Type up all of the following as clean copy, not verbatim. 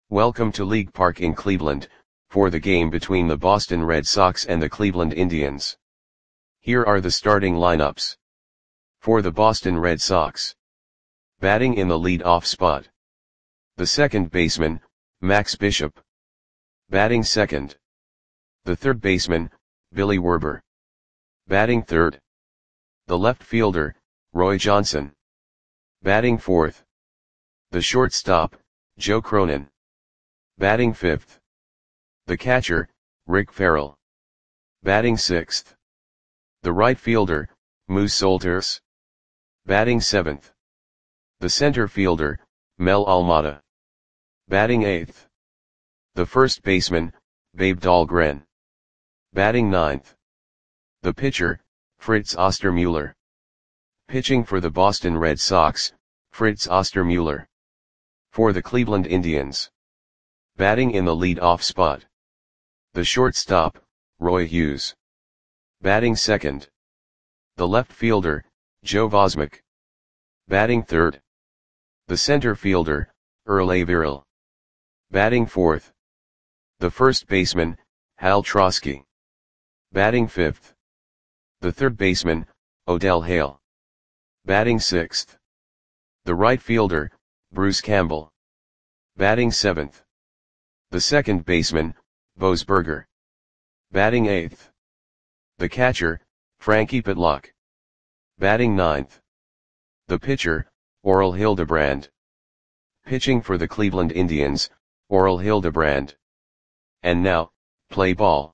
Welcome to League Park in Cleveland, for the game between the Boston Red Sox and the Cleveland Indians. Here are the starting lineups. For the Boston Red Sox. Batting in the lead-off spot. The second baseman, Max Bishop. Batting second. The third baseman, Billy Werber. Batting third. The left fielder, Roy Johnson. Batting fourth. The shortstop, Joe Cronin. Batting fifth. The catcher, Rick Farrell. Batting sixth. The right fielder, Moose Solters. Batting seventh. The center fielder, Mel Almada. Batting eighth. The first baseman, Babe Dahlgren. Batting ninth. The pitcher, Fritz Ostermuller. Pitching for the Boston Red Sox, Fritz Ostermuller. For the Cleveland Indians. Batting in the lead-off spot. The shortstop, Roy Hughes. Batting second. The left fielder, Joe Vosmick. Batting third. The center fielder, Earl Averill. Batting fourth. The first baseman, Hal Trosky. Batting fifth. The third baseman, Odell Hale. Batting sixth. The right fielder, Bruce Campbell. Batting seventh. The second baseman, Bose Berger. Batting eighth. The catcher, Frankie Pitlock. Batting ninth. The pitcher, Orel Hildebrand. Pitching for the Cleveland Indians, Orel Hildebrand. And now, play ball.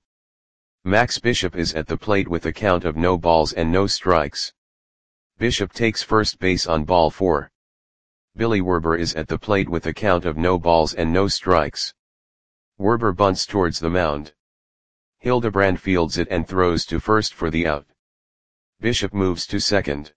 Max Bishop is at the plate with a count of no balls and no strikes. Bishop takes first base on ball 4. Billy Werber is at the plate with a count of no balls and no strikes. Werber bunts towards the mound. Hildebrand fields it and throws to first for the out. Bishop moves to second.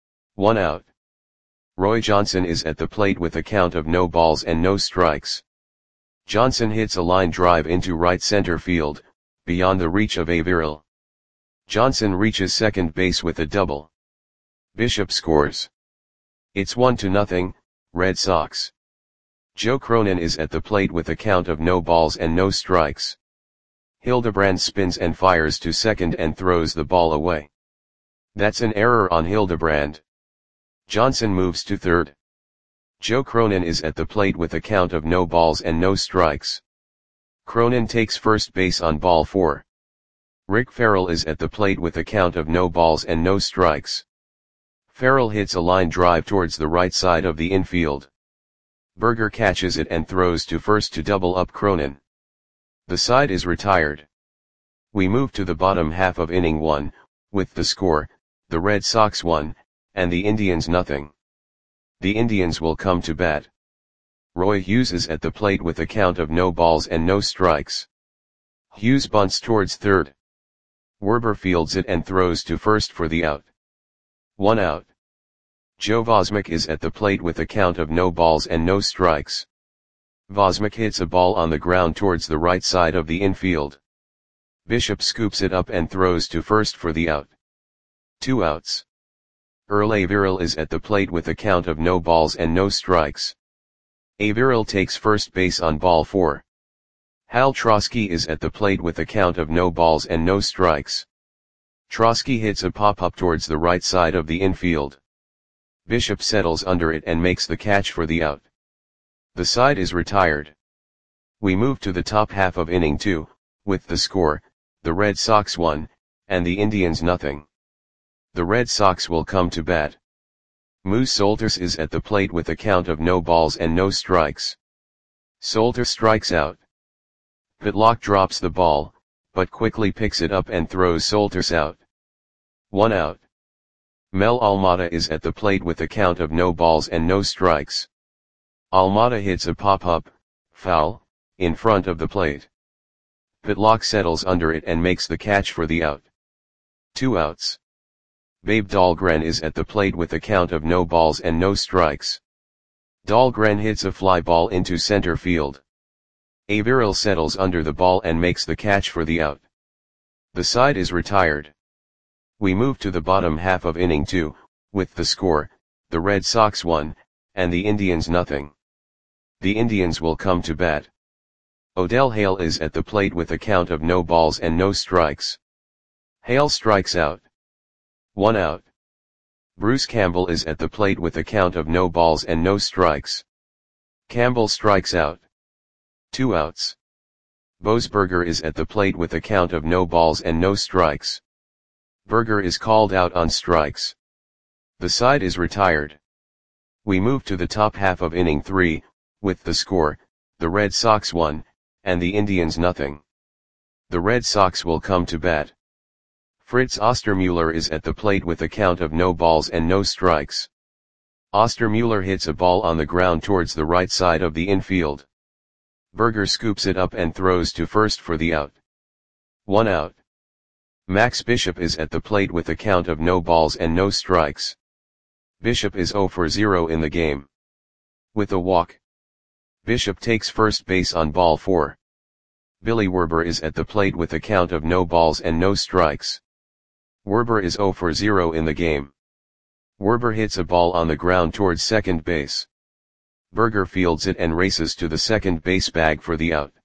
1 out. Roy Johnson is at the plate with a count of no balls and no strikes. Johnson hits a line drive into right center field, beyond the reach of Averill. Johnson reaches second base with a double. Bishop scores. It's 1-0, Red Sox. Joe Cronin is at the plate with a count of no balls and no strikes. Hildebrand spins and fires to second and throws the ball away. That's an error on Hildebrand. Johnson moves to third. Joe Cronin is at the plate with a count of no balls and no strikes. Cronin takes first base on ball 4. Rick Farrell is at the plate with a count of no balls and no strikes. Farrell hits a line drive towards the right side of the infield. Berger catches it and throws to first to double up Cronin. The side is retired. We move to the bottom half of inning 1, with the score, the Red Sox 1, and the Indians 0. The Indians will come to bat. Roy Hughes is at the plate with a count of no balls and no strikes. Hughes bunts towards third. Werber fields it and throws to first for the out. 1 out. Joe Vosmick is at the plate with a count of no balls and no strikes. Vosmick hits a ball on the ground towards the right side of the infield. Bishop scoops it up and throws to first for the out. 2 outs. Earl Averill is at the plate with a count of no balls and no strikes. Averill takes first base on ball 4. Hal Trosky is at the plate with a count of no balls and no strikes. Trosky hits a pop-up towards the right side of the infield. Bishop settles under it and makes the catch for the out. The side is retired. We move to the top half of inning 2, with the score, the Red Sox 1, and the Indians 0. The Red Sox will come to bat. Moose Solters is at the plate with a count of no balls and no strikes. Solters strikes out. Pitlock drops the ball, but quickly picks it up and throws Solters out. 1 out. Mel Almada is at the plate with a count of no balls and no strikes. Almada hits a pop-up, foul, in front of the plate. Pitlock settles under it and makes the catch for the out. 2 outs. Babe Dahlgren is at the plate with a count of no balls and no strikes. Dahlgren hits a fly ball into center field. Averill settles under the ball and makes the catch for the out. The side is retired. We move to the bottom half of inning 2, with the score, the Red Sox 1, and the Indians 0. The Indians will come to bat. Odell Hale is at the plate with a count of no balls and no strikes. Hale strikes out. 1 out. Bruce Campbell is at the plate with a count of no balls and no strikes. Campbell strikes out. 2 outs. Boasberger is at the plate with a count of no balls and no strikes. Berger is called out on strikes. The side is retired. We move to the top half of inning 3, with the score, the Red Sox 1, and the Indians nothing. The Red Sox will come to bat. Fritz Ostermuller is at the plate with a count of no balls and no strikes. Ostermuller hits a ball on the ground towards the right side of the infield. Berger scoops it up and throws to first for the out. 1 out. Max Bishop is at the plate with a count of no balls and no strikes. Bishop is 0 for 0 in the game. With a walk, Bishop takes first base on ball 4. Billy Werber is at the plate with a count of no balls and no strikes. Werber is 0 for 0 in the game. Werber hits a ball on the ground towards second base. Berger fields it and races to the second base bag for the out.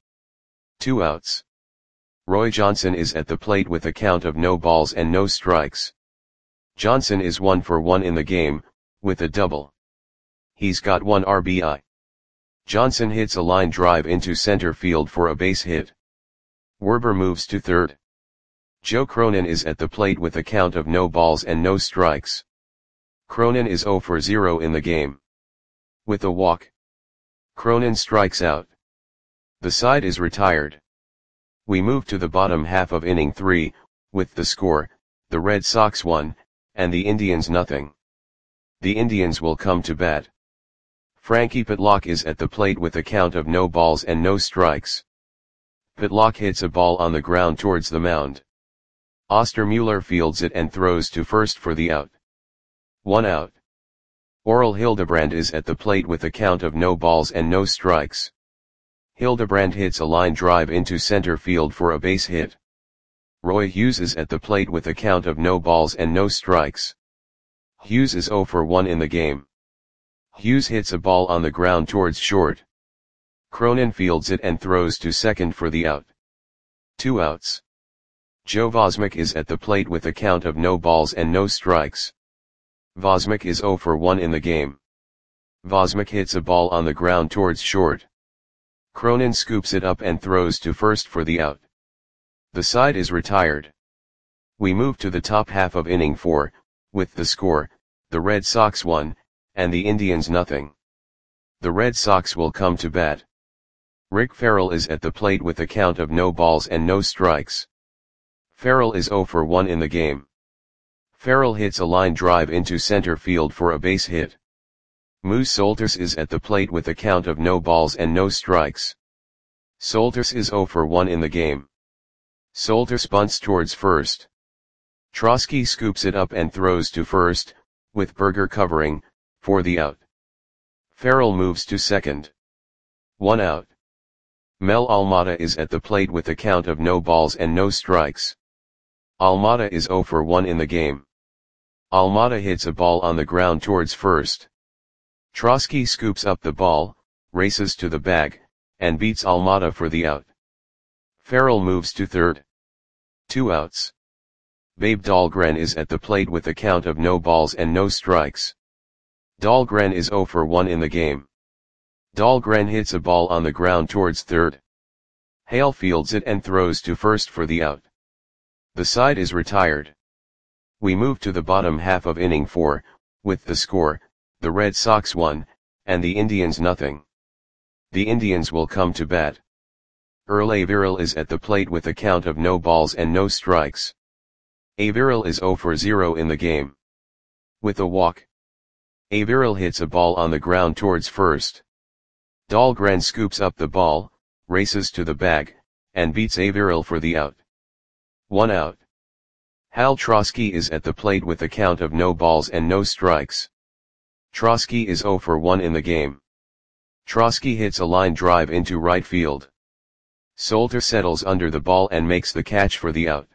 2 outs. Roy Johnson is at the plate with a count of no balls and no strikes. Johnson is 1 for 1 in the game, with a double. He's got 1 RBI. Johnson hits a line drive into center field for a base hit. Werber moves to third. Joe Cronin is at the plate with a count of no balls and no strikes. Cronin is 0 for 0 in the game. With a walk, Cronin strikes out. The side is retired. We move to the bottom half of inning 3, with the score, the Red Sox 1, and the Indians nothing. The Indians will come to bat. Frankie Pitlock is at the plate with a count of no balls and no strikes. Pitlock hits a ball on the ground towards the mound. Ostermuller fields it and throws to first for the out. 1 out. Orel Hildebrand is at the plate with a count of no balls and no strikes. Hildebrand hits a line drive into center field for a base hit. Roy Hughes is at the plate with a count of no balls and no strikes. Hughes is 0 for 1 in the game. Hughes hits a ball on the ground towards short. Cronin fields it and throws to second for the out. 2 outs. Joe Vosmick is at the plate with a count of no balls and no strikes. Vosmick is 0 for 1 in the game. Vosmick hits a ball on the ground towards short. Cronin scoops it up and throws to first for the out. The side is retired. We move to the top half of inning 4, with the score, the Red Sox 1, and the Indians nothing. The Red Sox will come to bat. Rick Farrell is at the plate with a count of no balls and no strikes. Farrell is 0 for 1 in the game. Farrell hits a line drive into center field for a base hit. Moose Solters is at the plate with a count of no balls and no strikes. Solters is 0 for 1 in the game. Solters bunts towards first. Trosky scoops it up and throws to first, with Berger covering, for the out. Farrell moves to second. 1 out. Mel Almada is at the plate with a count of no balls and no strikes. Almada is 0 for 1 in the game. Almada hits a ball on the ground towards first. Trosky scoops up the ball, races to the bag, and beats Almada for the out. Farrell moves to third. 2 outs. Babe Dahlgren is at the plate with a count of no balls and no strikes. Dahlgren is 0 for 1 in the game. Dahlgren hits a ball on the ground towards third. Hale fields it and throws to first for the out. The side is retired. We move to the bottom half of inning 4, with the score, the Red Sox 1, and the Indians nothing. The Indians will come to bat. Earl Averill is at the plate with a count of no balls and no strikes. Averill is 0 for 0 in the game. With a walk, Averill hits a ball on the ground towards first. Dahlgren scoops up the ball, races to the bag, and beats Averill for the out. 1 out. Hal Trosky is at the plate with a count of no balls and no strikes. Trosky is 0 for 1 in the game. Trosky hits a line drive into right field. Solter settles under the ball and makes the catch for the out.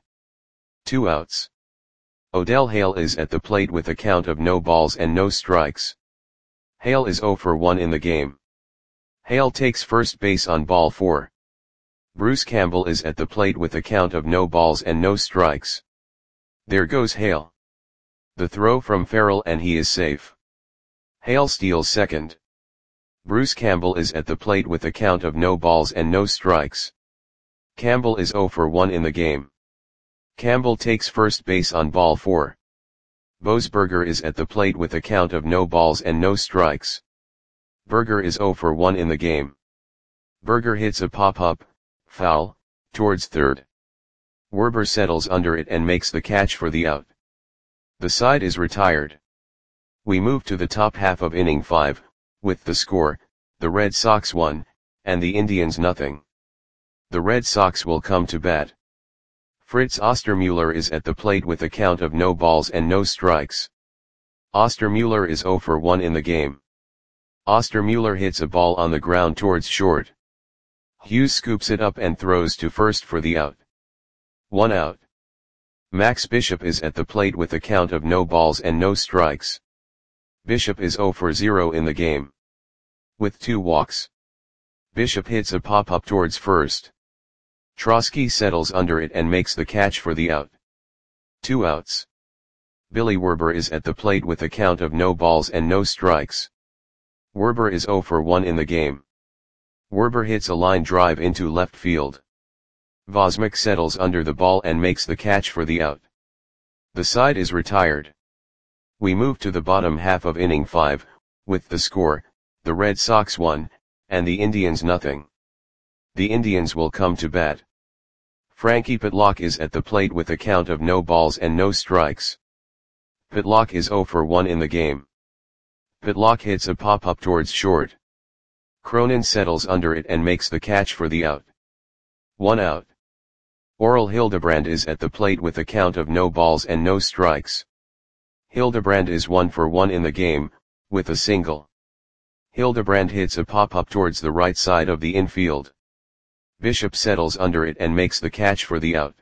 2 outs. Odell Hale is at the plate with a count of no balls and no strikes. Hale is 0 for 1 in the game. Hale takes first base on ball 4. Bruce Campbell is at the plate with a count of no balls and no strikes. There goes Hale. The throw from Farrell and he is safe. Hale steals second. Bruce Campbell is at the plate with a count of no balls and no strikes. Campbell is 0 for 1 in the game. Campbell takes first base on ball 4. Boesberger is at the plate with a count of no balls and no strikes. Berger is 0 for 1 in the game. Berger hits a pop-up, foul, towards third. Werber settles under it and makes the catch for the out. The side is retired. We move to the top half of inning 5, with the score, the Red Sox 1, and the Indians nothing. The Red Sox will come to bat. Fritz Ostermuller is at the plate with a count of no balls and no strikes. Ostermuller is 0 for 1 in the game. Ostermuller hits a ball on the ground towards short. Hughes scoops it up and throws to first for the out. 1 out. Max Bishop is at the plate with a count of no balls and no strikes. Bishop is 0 for 0 in the game. With 2 walks. Bishop hits a pop-up towards first. Trosky settles under it and makes the catch for the out. 2 outs. Billy Werber is at the plate with a count of no balls and no strikes. Werber is 0 for 1 in the game. Werber hits a line drive into left field. Vosmik settles under the ball and makes the catch for the out. The side is retired. We move to the bottom half of inning 5, with the score, the Red Sox 1, and the Indians nothing. The Indians will come to bat. Frankie Pitlock is at the plate with a count of no balls and no strikes. Pitlock is 0 for 1 in the game. Pitlock hits a pop-up towards short. Cronin settles under it and makes the catch for the out. 1 out. Orel Hildebrand is at the plate with a count of no balls and no strikes. Hildebrand is 1 for 1 in the game, with a single. Hildebrand hits a pop-up towards the right side of the infield. Bishop settles under it and makes the catch for the out.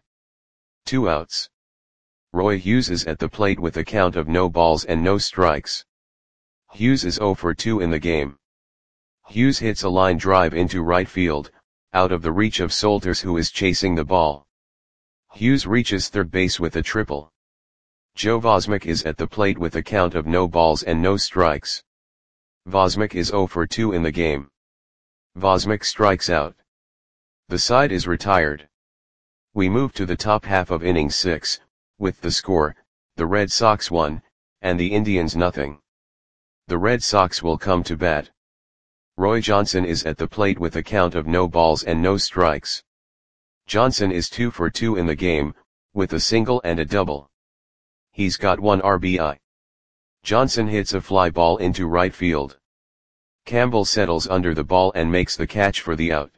2 outs. Roy Hughes is at the plate with a count of no balls and no strikes. Hughes is 0 for 2 in the game. Hughes hits a line drive into right field, out of the reach of Solters who is chasing the ball. Hughes reaches third base with a triple. Joe Vosmik is at the plate with a count of no balls and no strikes. Vosmik is 0 for 2 in the game. Vosmik strikes out. The side is retired. We move to the top half of inning 6, with the score, the Red Sox 1, and the Indians nothing. The Red Sox will come to bat. Roy Johnson is at the plate with a count of no balls and no strikes. Johnson is 2 for 2 in the game, with a single and a double. He's got 1 RBI. Johnson hits a fly ball into right field. Campbell settles under the ball and makes the catch for the out.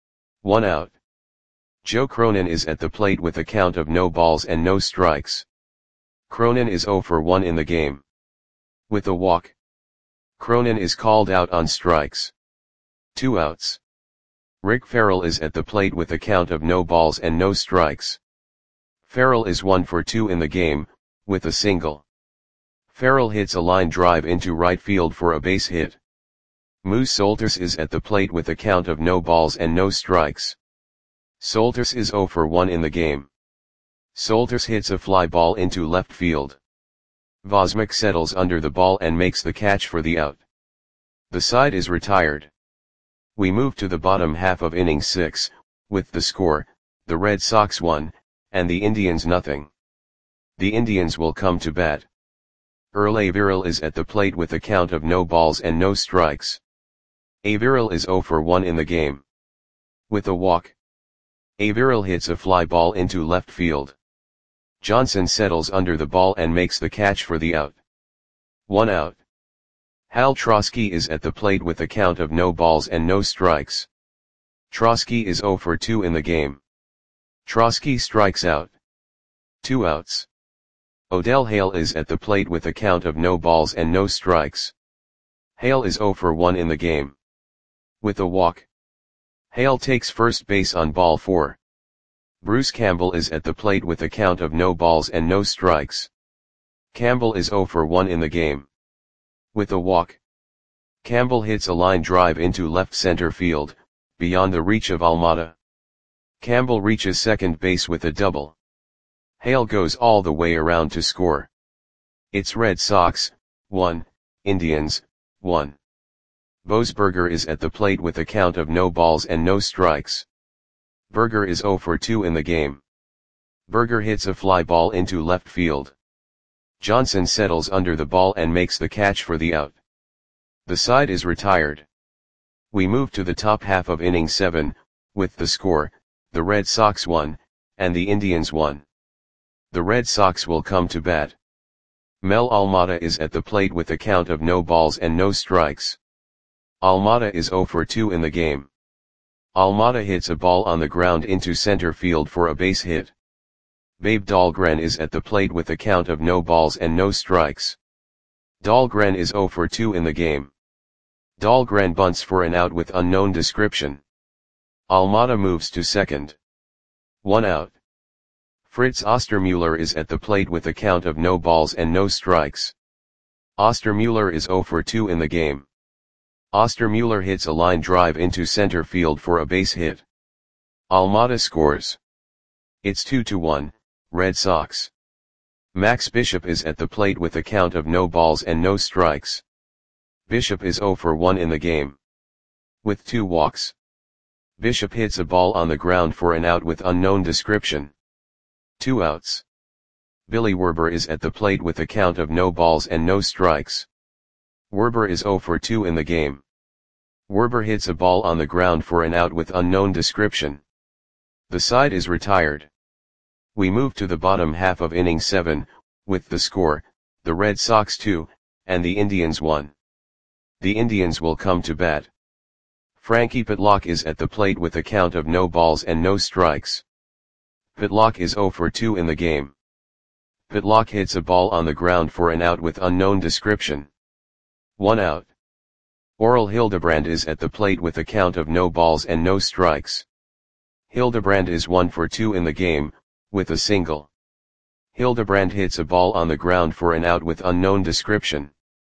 1 out. Joe Cronin is at the plate with a count of no balls and no strikes. Cronin is 0 for 1 in the game. With a walk. Cronin is called out on strikes. 2 outs. Rick Farrell is at the plate with a count of no balls and no strikes. Farrell is 1 for 2 in the game, with a single. Farrell hits a line drive into right field for a base hit. Moose Solters is at the plate with a count of no balls and no strikes. Solters is 0 for 1 in the game. Solters hits a fly ball into left field. Vosmik settles under the ball and makes the catch for the out. The side is retired. We move to the bottom half of inning 6, with the score, the Red Sox 1, and the Indians nothing. The Indians will come to bat. Earl Averill is at the plate with a count of no balls and no strikes. Averill is 0 for 1 in the game. With a walk. Averill hits a fly ball into left field. Johnson settles under the ball and makes the catch for the out. 1 out. Hal Trosky is at the plate with a count of no balls and no strikes. Trosky is 0 for 2 in the game. Trosky strikes out. 2 outs. Odell Hale is at the plate with a count of no balls and no strikes. Hale is 0 for 1 in the game. With a walk. Hale takes first base on ball 4. Bruce Campbell is at the plate with a count of no balls and no strikes. Campbell is 0 for 1 in the game. With a walk. Campbell hits a line drive into left center field, beyond the reach of Almada. Campbell reaches second base with a double. Hale goes all the way around to score. It's Red Sox, 1, Indians, 1. Boasberger is at the plate with a count of no balls and no strikes. Berger is 0 for 2 in the game. Berger hits a fly ball into left field. Johnson settles under the ball and makes the catch for the out. The side is retired. We move to the top half of inning 7, with the score, the Red Sox 1, and the Indians 1. The Red Sox will come to bat. Mel Almada is at the plate with a count of no balls and no strikes. Almada is 0 for 2 in the game. Almada hits a ball on the ground into center field for a base hit. Babe Dahlgren is at the plate with a count of no balls and no strikes. Dahlgren is 0 for 2 in the game. Dahlgren bunts for an out with unknown description. Almada moves to second. 1 out. Fritz Ostermuller is at the plate with a count of no balls and no strikes. Ostermuller is 0 for 2 in the game. Ostermuller hits a line drive into center field for a base hit. Almada scores. It's 2-1, Red Sox. Max Bishop is at the plate with a count of no balls and no strikes. Bishop is 0 for 1 in the game. With 2 walks. Bishop hits a ball on the ground for an out with unknown description. 2 outs. Billy Werber is at the plate with a count of no balls and no strikes. Werber is 0 for 2 in the game. Werber hits a ball on the ground for an out with unknown description. The side is retired. We move to the bottom half of inning 7, with the score, the Red Sox 2, and the Indians 1. The Indians will come to bat. Frankie Pitlock is at the plate with a count of no balls and no strikes. Pitlock is 0 for 2 in the game. Pitlock hits a ball on the ground for an out with unknown description. 1 out. Oral Hildebrand is at the plate with a count of no balls and no strikes. Hildebrand is 1 for 2 in the game, with a single. Hildebrand hits a ball on the ground for an out with unknown description.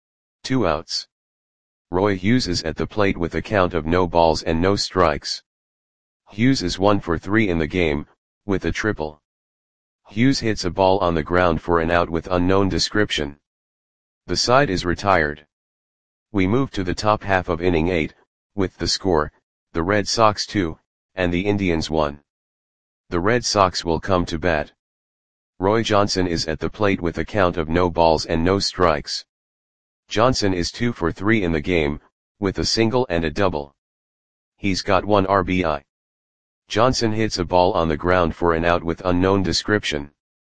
2 outs. Roy Hughes is at the plate with a count of no balls and no strikes. Hughes is 1 for 3 in the game, with a triple. Hughes hits a ball on the ground for an out with unknown description. The side is retired. We move to the top half of inning 8, with the score, the Red Sox 2, and the Indians 1. The Red Sox will come to bat. Roy Johnson is at the plate with a count of no balls and no strikes. Johnson is 2 for 3 in the game, with a single and a double. He's got 1 RBI. Johnson hits a ball on the ground for an out with unknown description.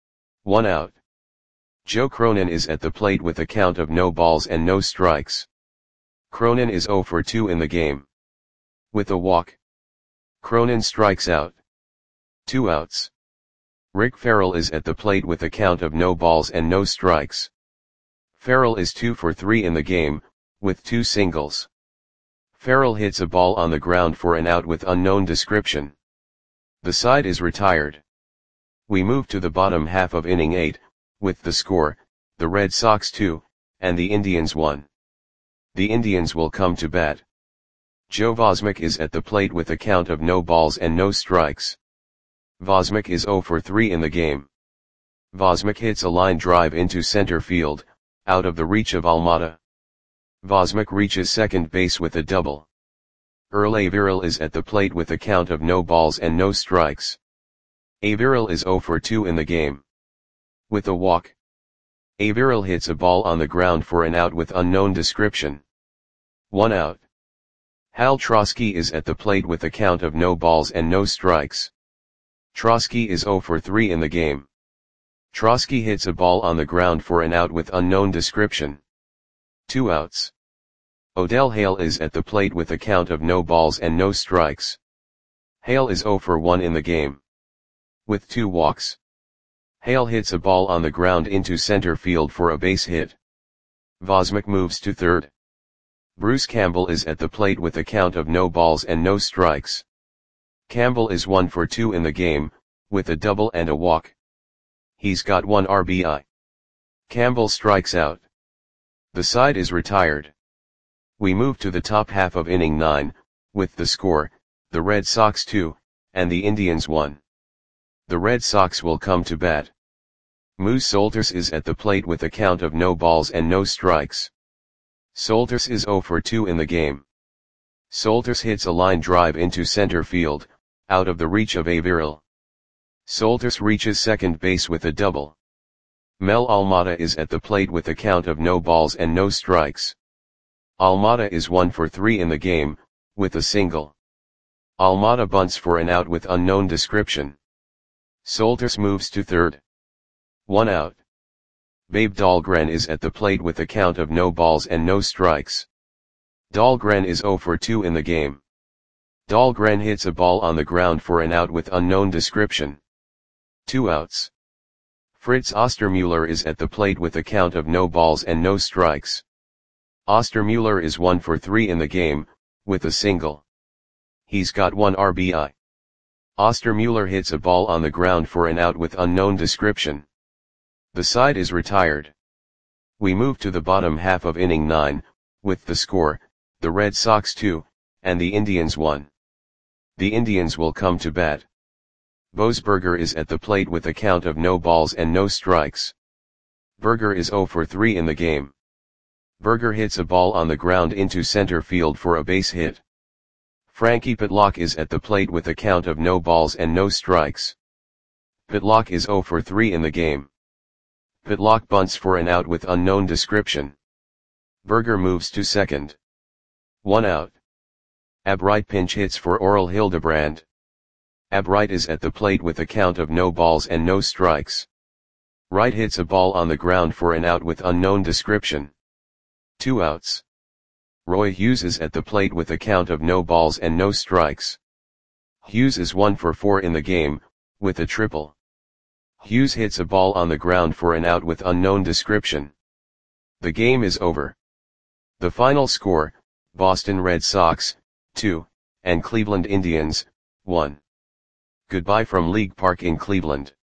1 out. Joe Cronin is at the plate with a count of no balls and no strikes. Cronin is 0 for 2 in the game. With a walk. Cronin strikes out. 2 outs. Rick Farrell is at the plate with a count of no balls and no strikes. Farrell is 2 for 3 in the game, with 2 singles. Farrell hits a ball on the ground for an out with unknown description. The side is retired. We move to the bottom half of inning 8, with the score, the Red Sox 2, and the Indians 1. The Indians will come to bat. Joe Vosmick is at the plate with a count of no balls and no strikes. Vosmick is 0 for 3 in the game. Vosmick hits a line drive into center field, out of the reach of Almada. Vosmick reaches second base with a double. Earl Averill is at the plate with a count of no balls and no strikes. Averill is 0 for 2 in the game. With a walk. Averill hits a ball on the ground for an out with unknown description. 1 out. Hal Trosky is at the plate with a count of no balls and no strikes. Trosky is 0 for 3 in the game. Trosky hits a ball on the ground for an out with unknown description. 2 outs. Odell Hale is at the plate with a count of no balls and no strikes. Hale is 0 for 1 in the game. With 2 walks. Hale hits a ball on the ground into center field for a base hit. Vosmick moves to third. Bruce Campbell is at the plate with a count of no balls and no strikes. Campbell is 1 for 2 in the game, with a double and a walk. He's got 1 RBI. Campbell strikes out. The side is retired. We move to the top half of inning 9, with the score, the Red Sox 2, and the Indians 1. The Red Sox will come to bat. Moose Solters is at the plate with a count of no balls and no strikes. Solters is 0 for 2 in the game. Solters hits a line drive into center field, out of the reach of Averill. Solters reaches second base with a double. Mel Almada is at the plate with a count of no balls and no strikes. Almada is 1 for 3 in the game, with a single. Almada bunts for an out with unknown description. Solters moves to third. 1 out. Babe Dahlgren is at the plate with a count of no balls and no strikes. Dahlgren is 0 for 2 in the game. Dahlgren hits a ball on the ground for an out with unknown description. 2 outs. Fritz Ostermuller is at the plate with a count of no balls and no strikes. Ostermuller is 1 for 3 in the game, with a single. He's got 1 RBI. Ostermuller hits a ball on the ground for an out with unknown description. The side is retired. We move to the bottom half of inning 9, with the score, the Red Sox 2, and the Indians 1. The Indians will come to bat. Boesberger is at the plate with a count of no balls and no strikes. Berger is 0 for 3 in the game. Berger hits a ball on the ground into center field for a base hit. Frankie Pitlock is at the plate with a count of no balls and no strikes. Pitlock is 0 for 3 in the game. Pitlock bunts for an out with unknown description. Berger moves to second. 1 out. Ab Wright pinch hits for Oral Hildebrand. Ab Wright is at the plate with a count of no balls and no strikes. Wright hits a ball on the ground for an out with unknown description. 2 outs. Roy Hughes is at the plate with a count of no balls and no strikes. Hughes is 1 for 4 in the game, with a triple. Hughes hits a ball on the ground for an out with unknown description. The game is over. The final score, Boston Red Sox, 2, and Cleveland Indians, 1. Goodbye from League Park in Cleveland.